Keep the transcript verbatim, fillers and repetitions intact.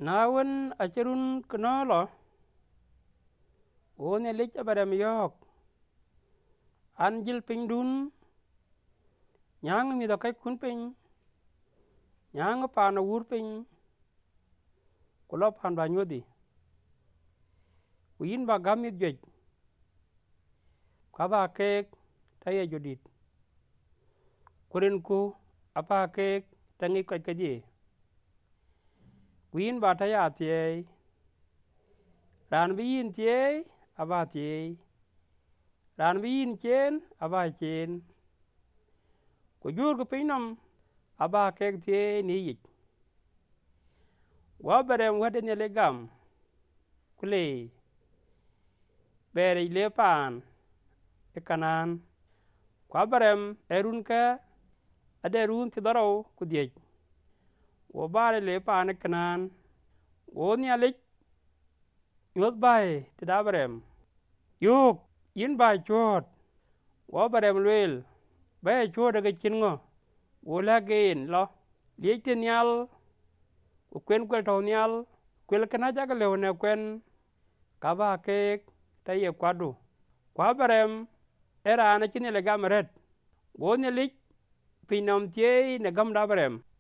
nawen acherun knolo one lich abarem yok anjil pindun nyang mi da kai kun pin nyang pa na wur pin kulo pan ba nyodi win ba gamit jej ka ba ke taye jodit kuren ku apa ke tangi ka kaje win ba ta ya tie ran bi yin tie aba tie ran bi yin chen aba chen ku jur ku pinam aba ke tie ni yi wa berem wade ne le gam kule bere le pan e kanan kwa berem erun ka ade run ti daro ku die wo bare le pan e kanan wo ni alik yot bai ti da berem yuk yin bai chot wo berem lwel bai chot daga chin ngo wo la gen lo le ti nyal ku kwen kwel to nyal kwel kana jaga le ne kwen ka ba ke ta ye kwadu kwa berem era na chin le gam ret wo ni lik pinom tie ne gam da berem